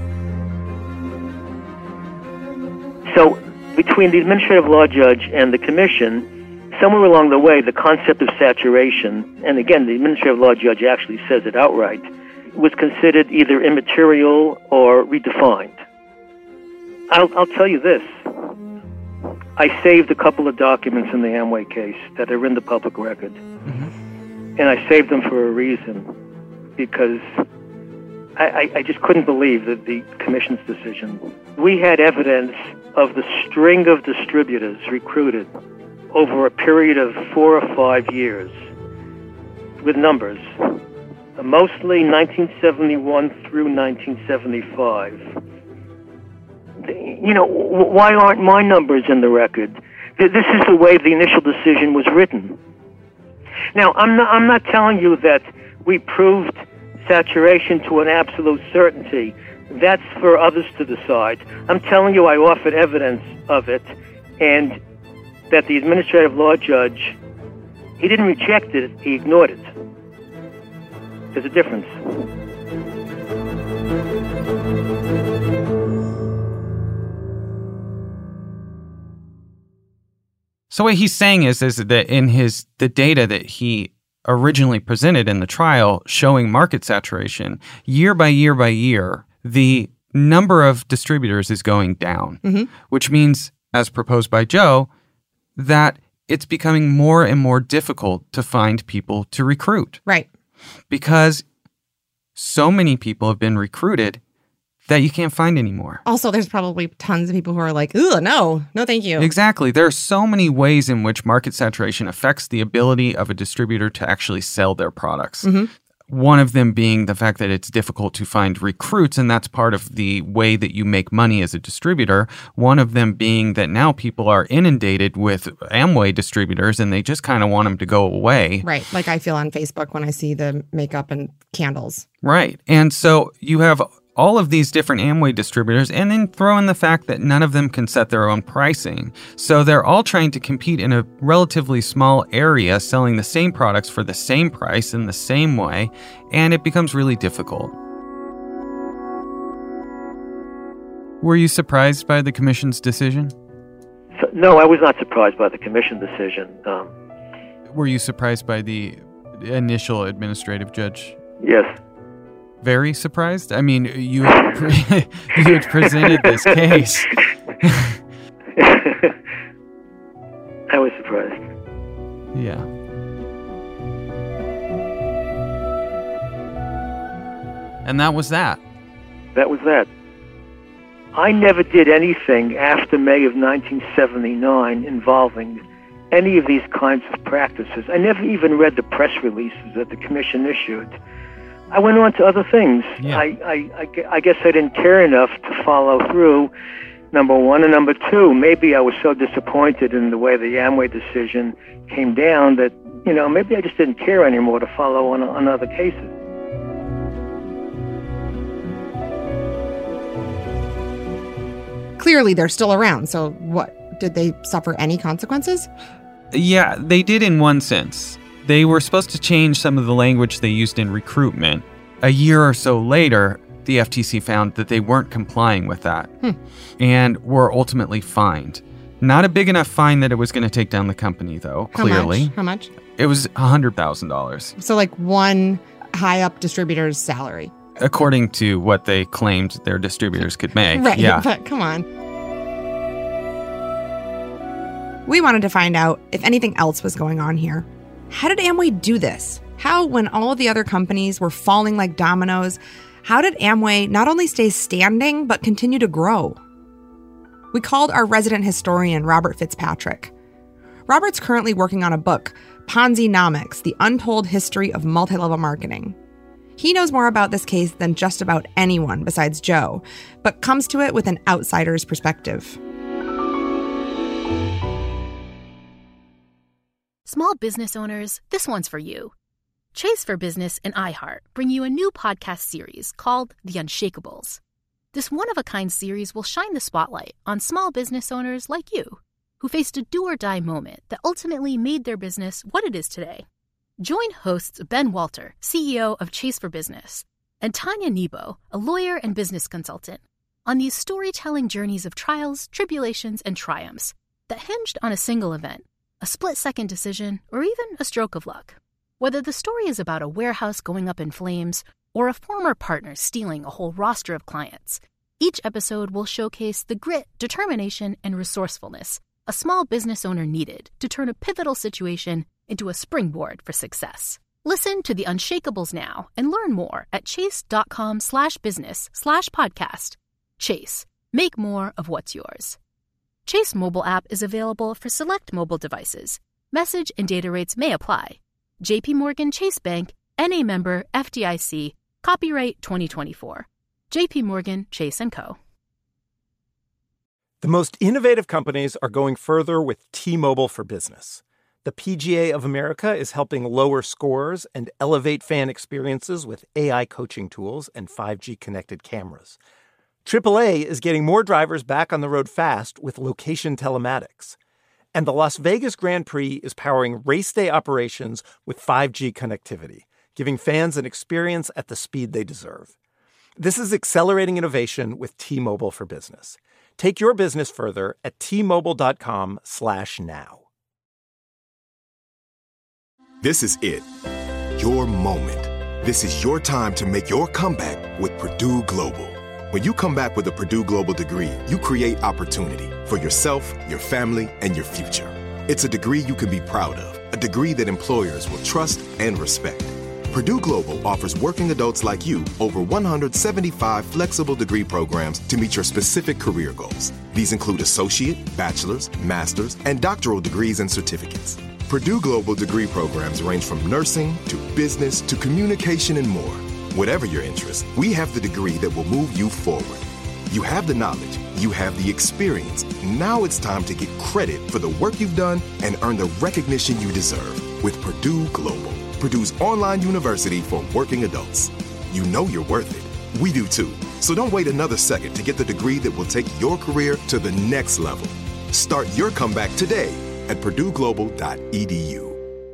So between the administrative law judge and the commission, somewhere along the way, the concept of saturation, and again, the administrative law judge actually says it outright, was considered either immaterial or redefined. I'll, I'll tell you this. I saved a couple of documents in the Amway case that are in the public record. Mm-hmm. And I saved them for a reason, because I, I, I just couldn't believe that the commission's decision. We had evidence of the string of distributors recruited over a period of four or five years with numbers, mostly nineteen seventy-one through nineteen seventy-five. You know, why aren't my numbers in the record? This is the way the initial decision was written. Now, I'm not, I'm not telling you that we proved saturation to an absolute certainty. That's for others to decide. I'm telling you I offered evidence of it, and that the administrative law judge, he didn't reject it, he ignored it. There's a difference. So what he's saying is, is that in his the data that he originally presented in the trial showing market saturation, year by year by year, the number of distributors is going down, Mm-hmm. which means, as proposed by Joe, that it's becoming more and more difficult to find people to recruit. Right. Because so many people have been recruited that you can't find anymore. Also, there's probably tons of people who are like, ooh, no, no, thank you. Exactly. There are so many ways in which market saturation affects the ability of a distributor to actually sell their products. Mm-hmm. One of them being the fact that it's difficult to find recruits, and that's part of the way that you make money as a distributor. One of them being that now people are inundated with Amway distributors, and they just kind of want them to go away. Right. Like I feel on Facebook when I see the makeup and candles. Right. And so you have all of these different Amway distributors, and then throw in the fact that none of them can set their own pricing. So they're all trying to compete in a relatively small area, selling the same products for the same price in the same way, and it becomes really difficult. Were you surprised by the commission's decision? So, no, I was not surprised by the commission decision. Um, Were you surprised by the initial administrative judge? Yes. Very surprised? I mean, you had, pre- you had presented this case. I was surprised. Yeah. And that was that. That was that. I never did anything after May of nineteen seventy-nine involving any of these kinds of practices. I never even read the press releases that the commission issued. I went on to other things. Yeah. I, I, I, I guess I didn't care enough to follow through, number one. And number two, maybe I was so disappointed in the way the Amway decision came down that, you know, maybe I just didn't care anymore to follow on, on other cases. Clearly, they're still around. So what? Did they suffer any consequences? Yeah, they did in one sense. They were supposed to change some of the language they used in recruitment. A year or so later, the F T C found that they weren't complying with that hmm. and were ultimately fined. Not a big enough fine that it was going to take down the company, though, How clearly. Much? How much? It was one hundred thousand dollars. So like one high-up distributor's salary. According to what they claimed their distributors could make. Right, yeah. But come on. We wanted to find out if anything else was going on here. How did Amway do this? How, when all of the other companies were falling like dominoes, how did Amway not only stay standing, but continue to grow? We called our resident historian, Robert Fitzpatrick. Robert's currently working on a book, Ponzi-nomics, The Untold History of Multi-Level Marketing. He knows more about this case than just about anyone besides Joe, but comes to it with an outsider's perspective. Small business owners, this one's for you. Chase for Business and iHeart bring you a new podcast series called The Unshakables. This one-of-a-kind series will shine the spotlight on small business owners like you, who faced a do-or-die moment that ultimately made their business what it is today. Join hosts Ben Walter, C E O of Chase for Business, and Tanya Nebo, a lawyer and business consultant, on these storytelling journeys of trials, tribulations, and triumphs that hinged on a single event, a split-second decision, or even a stroke of luck. Whether the story is about a warehouse going up in flames or a former partner stealing a whole roster of clients, each episode will showcase the grit, determination, and resourcefulness a small business owner needed to turn a pivotal situation into a springboard for success. Listen to The Unshakables now and learn more at chase.com slash business slash podcast. Chase, make more of what's yours. Chase mobile app is available for select mobile devices. Message and data rates may apply. J P Morgan Chase Bank, N A member, F D I C, copyright twenty twenty-four. J P Morgan Chase and Co. The most innovative companies are going further with T-Mobile for Business. The P G A of America is helping lower scores and elevate fan experiences with A I coaching tools and five G connected cameras. triple A is getting more drivers back on the road fast with location telematics. And the Las Vegas Grand Prix is powering race day operations with five G connectivity, giving fans an experience at the speed they deserve. This is accelerating innovation with T-Mobile for Business. Take your business further at T Mobile dot com slash now. This is it. Your moment. This is your time to make your comeback with Purdue Global. When you come back with a Purdue Global degree, you create opportunity for yourself, your family, and your future. It's a degree you can be proud of, a degree that employers will trust and respect. Purdue Global offers working adults like you over one hundred seventy-five flexible degree programs to meet your specific career goals. These include associate, bachelor's, master's, and doctoral degrees and certificates. Purdue Global degree programs range from nursing to business to communication and more. Whatever your interest, we have the degree that will move you forward. You have the knowledge, you have the experience. Now it's time to get credit for the work you've done and earn the recognition you deserve with Purdue Global, Purdue's online university for working adults. You know you're worth it. We do too. So don't wait another second to get the degree that will take your career to the next level. Start your comeback today at purdue global dot e d u.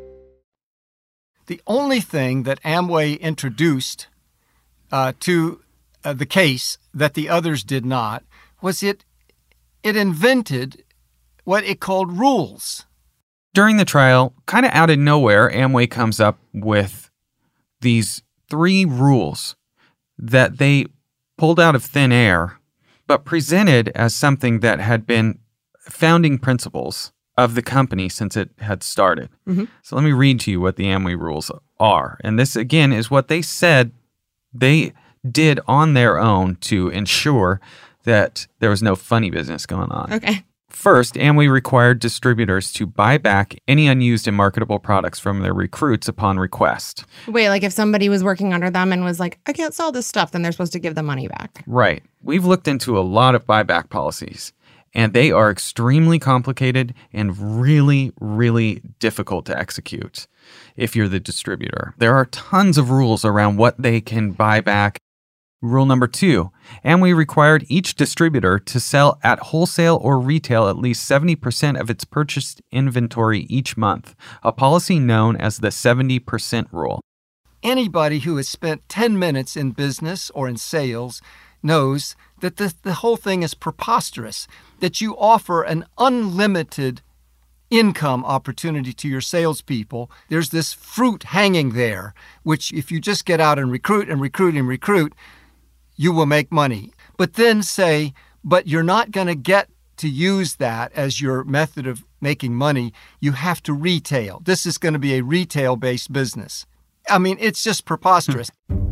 The only thing that Amway introduced uh, to uh, the case that the others did not was it it invented what it called rules. During the trial, kind of out of nowhere, Amway comes up with these three rules that they pulled out of thin air, but presented as something that had been founding principles of the company since it had started. Mm-hmm. So let me read to you what the Amway rules are. And this, again, is what they said they did on their own to ensure that there was no funny business going on. Okay. First, Amway required distributors to buy back any unused and marketable products from their recruits upon request. Wait, like if somebody was working under them and was like, I can't sell this stuff, then they're supposed to give the money back. Right. We've looked into a lot of buyback policies, and they are extremely complicated and really, really difficult to execute if you're the distributor. There are tons of rules around what they can buy back. Rule number two, Amway required each distributor to sell at wholesale or retail at least seventy percent of its purchased inventory each month, a policy known as the seventy percent rule. Anybody who has spent ten minutes in business or in sales knows that the, the whole thing is preposterous, that you offer an unlimited income opportunity to your salespeople. There's this fruit hanging there, which if you just get out and recruit and recruit and recruit, you will make money. But then say, but you're not going to get to use that as your method of making money. You have to retail. This is going to be a retail-based business. I mean, it's just preposterous.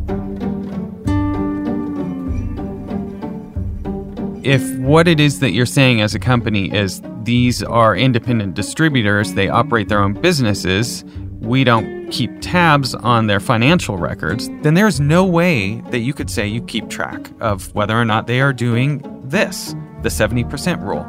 If what it is that you're saying as a company is these are independent distributors, they operate their own businesses, we don't keep tabs on their financial records, then there's no way that you could say you keep track of whether or not they are doing this, the seventy percent rule.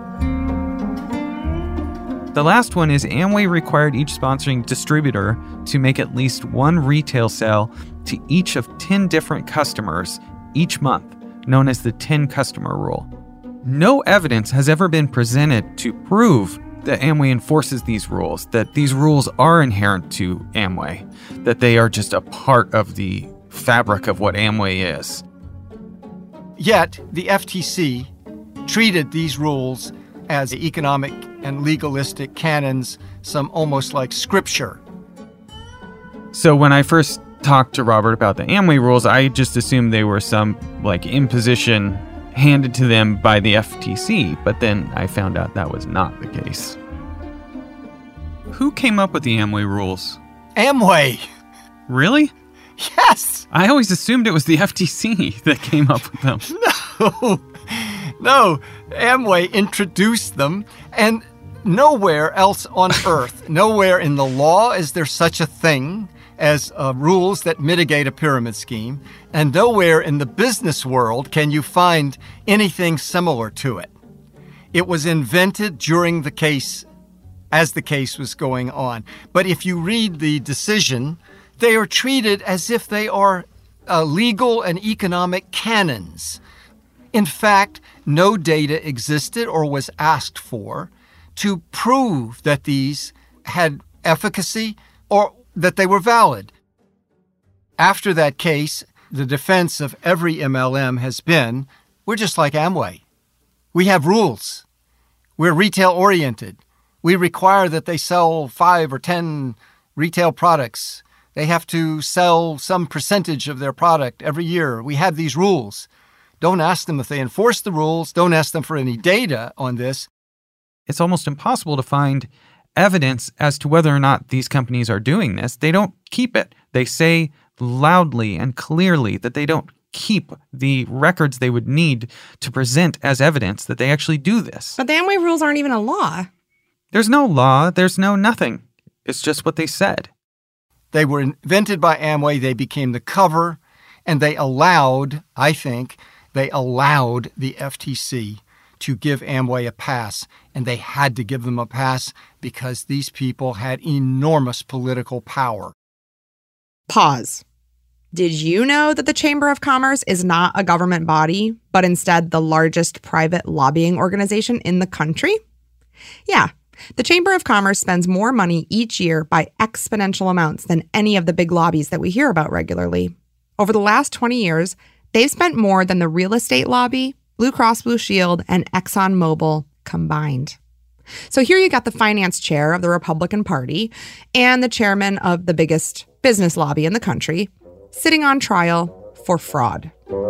The last one is Amway required each sponsoring distributor to make at least one retail sale to each of ten different customers each month, known as the ten customer rule. No evidence has ever been presented to prove that Amway enforces these rules, that these rules are inherent to Amway, that they are just a part of the fabric of what Amway is. Yet, the F T C treated these rules as economic and legalistic canons, some almost like scripture. So when I first talked to Robert about the Amway rules, I just assumed they were some like imposition handed to them by the F T C, but then I found out that was not the case. Who came up with the Amway rules? Amway! Really? Yes! I always assumed it was the F T C that came up with them. No! No, Amway introduced them, and nowhere else on earth, nowhere in the law is there such a thing as uh, rules that mitigate a pyramid scheme, and nowhere in the business world can you find anything similar to it. It was invented during the case, as the case was going on. But if you read the decision, they are treated as if they are uh, legal and economic canons. In fact, no data existed or was asked for to prove that these had efficacy or that they were valid. After that case, the defense of every M L M has been, we're just like Amway. We have rules. We're retail-oriented. We require that they sell five or ten retail products. They have to sell some percentage of their product every year. We have these rules. Don't ask them if they enforce the rules. Don't ask them for any data on this. It's almost impossible to find evidence as to whether or not these companies are doing this. They don't keep it. They say loudly and clearly that they don't keep the records they would need to present as evidence that they actually do this. But the Amway rules aren't even a law. There's no law. There's no nothing. It's just what they said. They were invented by Amway. They became the cover, and they allowed, I think, they allowed the F T C to give Amway a pass, and they had to give them a pass because these people had enormous political power. Pause. Did you know that the Chamber of Commerce is not a government body, but instead the largest private lobbying organization in the country? Yeah, the Chamber of Commerce spends more money each year by exponential amounts than any of the big lobbies that we hear about regularly. Over the last twenty years, they've spent more than the real estate lobby, Blue Cross Blue Shield, and ExxonMobil combined. So here you got the finance chair of the Republican Party and the chairman of the biggest business lobby in the country sitting on trial for fraud.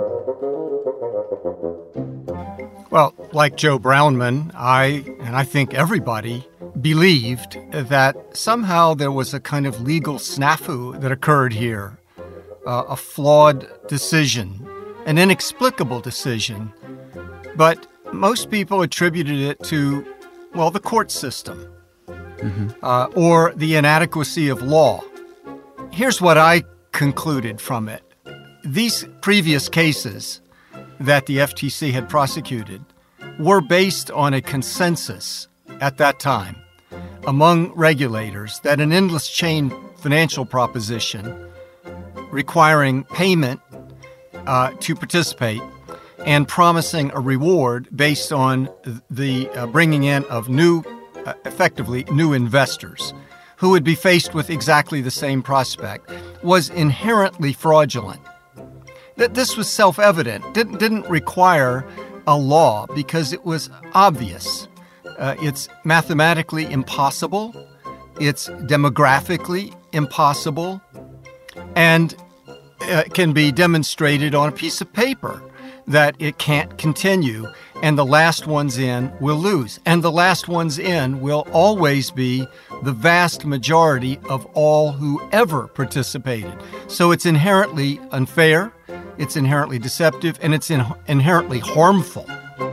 Well, like Joe Brownman, I, and I think everybody, believed that somehow there was a kind of legal snafu that occurred here, uh, a flawed decision, an inexplicable decision. But most people attributed it to, well, the court system, mm-hmm. uh, or the inadequacy of law. Here's what I concluded from it. These previous cases that the F T C had prosecuted were based on a consensus at that time among regulators that an endless chain financial proposition requiring payment uh, to participate and promising a reward based on the uh, bringing in of new, uh, effectively, new investors who would be faced with exactly the same prospect was inherently fraudulent. That this was self-evident, didn't, didn't require a law because it was obvious. Uh, it's mathematically impossible, it's demographically impossible, and uh, can be demonstrated on a piece of paper that it can't continue, and the last ones in will lose. And the last ones in will always be the vast majority of all who ever participated. So it's inherently unfair, it's inherently deceptive, and it's in- inherently harmful.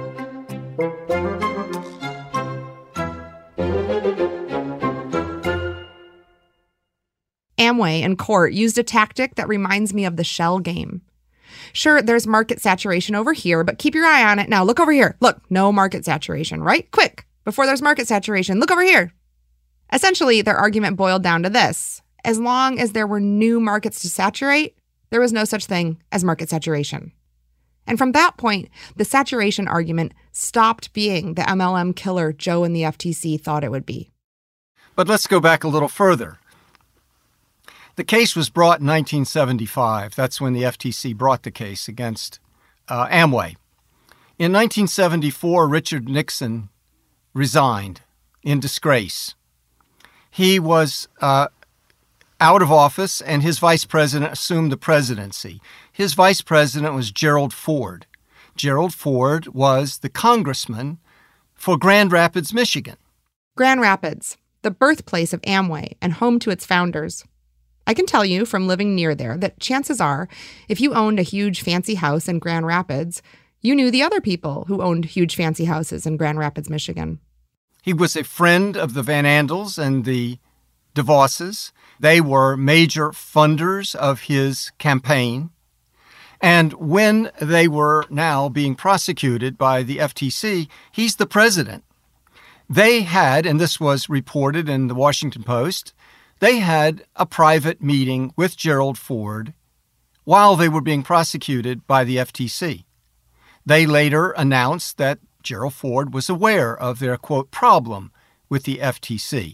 Amway in court used a tactic that reminds me of the shell game. Sure, there's market saturation over here, but keep your eye on it. Now, look over here. Look, no market saturation, right? Quick, before there's market saturation, look over here. Essentially, their argument boiled down to this. As long as there were new markets to saturate, there was no such thing as market saturation. And from that point, the saturation argument stopped being the M L M killer Joe and the F T C thought it would be. But let's go back a little further. The case was brought in nineteen seventy-five. That's when the F T C brought the case against uh, Amway. In nineteen seventy-four, Richard Nixon resigned in disgrace. He was uh, out of office, and his vice president assumed the presidency. His vice president was Gerald Ford. Gerald Ford was the congressman for Grand Rapids, Michigan. Grand Rapids, the birthplace of Amway and home to its founders. I can tell you from living near there that chances are, if you owned a huge fancy house in Grand Rapids, you knew the other people who owned huge fancy houses in Grand Rapids, Michigan. He was a friend of the Van Andels and the DeVosses. They were major funders of his campaign. And when they were now being prosecuted by the F T C, he's the president. They had, and this was reported in the Washington Post, they had a private meeting with Gerald Ford while they were being prosecuted by the F T C. They later announced that Gerald Ford was aware of their, quote, problem with the F T C.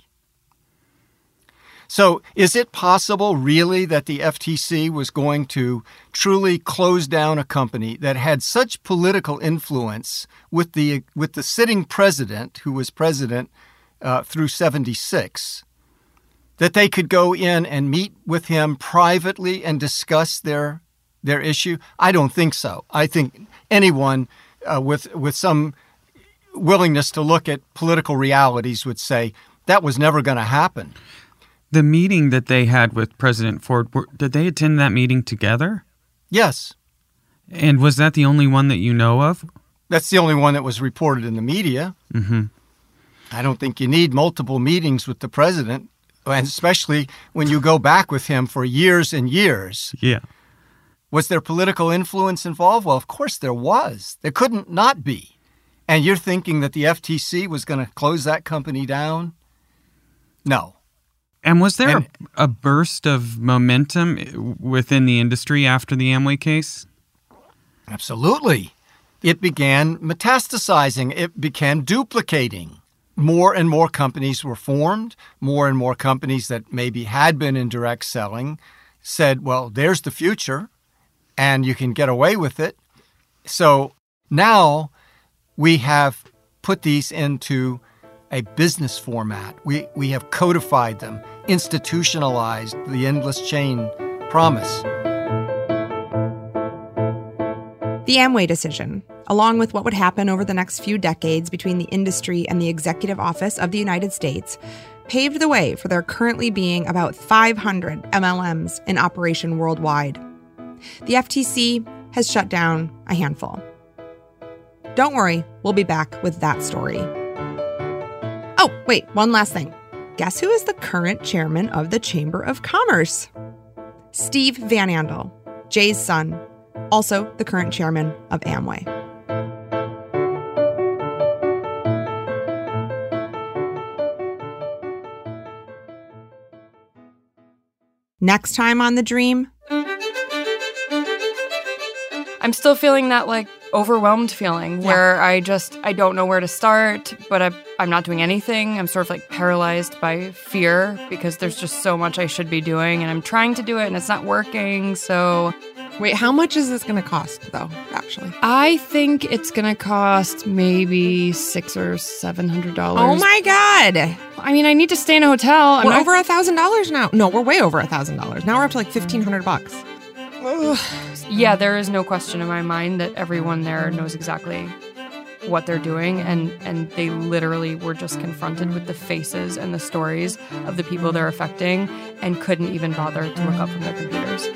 So is it possible, really, that the F T C was going to truly close down a company that had such political influence with the with the sitting president, who was president uh, through seventy-six, that they could go in and meet with him privately and discuss their their issue? I don't think so. I think anyone uh, with with some willingness to look at political realities would say that was never going to happen. The meeting that they had with President Ford, were, did they attend that meeting together? Yes. And was that the only one that you know of? That's the only one that was reported in the media. Mm-hmm. I don't think you need multiple meetings with the president, and especially when you go back with him for years and years. Yeah. Was there political influence involved? Well, of course there was. There couldn't not be. And you're thinking that the F T C was going to close that company down? No. And was there And- a, a burst of momentum within the industry after the Amway case? Absolutely. It began metastasizing. It began duplicating. More and more companies were formed. More and more companies that maybe had been in direct selling said, well, there's the future, and you can get away with it. So now we have put these into a business format. We, we have codified them, institutionalized the endless chain promise. The Amway decision, along with what would happen over the next few decades between the industry and the Executive Office of the United States, paved the way for there currently being about five hundred M L Ms in operation worldwide. The F T C has shut down a handful. Don't worry, we'll be back with that story. Oh, wait, one last thing. Guess who is the current chairman of the Chamber of Commerce? Steve Van Andel, Jay's son, also the current chairman of Amway. Next time on The Dream. I'm still feeling that, like, overwhelmed feeling Yeah. where I just, I don't know where to start, but I, I'm not doing anything. I'm sort of, like, paralyzed by fear because there's just so much I should be doing, and I'm trying to do it, and it's not working, so... Wait, how much is this going to cost, though, actually? I think it's going to cost maybe six or seven hundred dollars. Oh, my God. I mean, I need to stay in a hotel. I'm We're not- over a thousand dollars now. No, we're way over a thousand dollars. Now we're up to like fifteen hundred bucks. Ugh. Yeah, there is no question in my mind that everyone there knows exactly what they're doing, and, and they literally were just confronted with the faces and the stories of the people they're affecting and couldn't even bother to look up from their computers.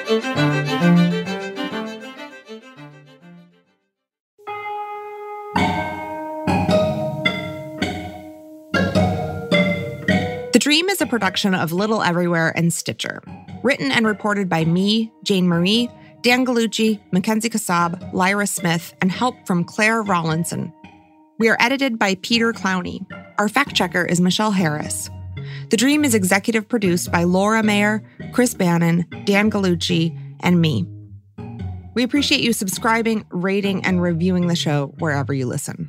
The Dream is a production of Little Everywhere and Stitcher. Written and reported by me, Jane Marie, Dan Gallucci, Mackenzie Kassab, Lyra Smith, and help from Claire Rawlinson. We are edited by Peter Clowney. Our fact checker is Michelle Harris. The Dream is executive produced by Laura Mayer, Chris Bannon, Dan Gallucci, and me. We appreciate you subscribing, rating, and reviewing the show wherever you listen.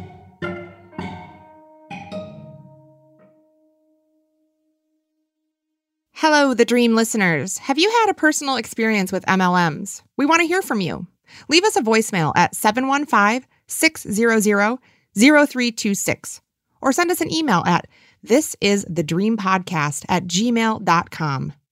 Hello, The Dream listeners. Have you had a personal experience with M L Ms? We want to hear from you. Leave us a voicemail at seven one five, six zero zero, zero three two six or send us an email at thisisthedreampodcast at gmail dot com.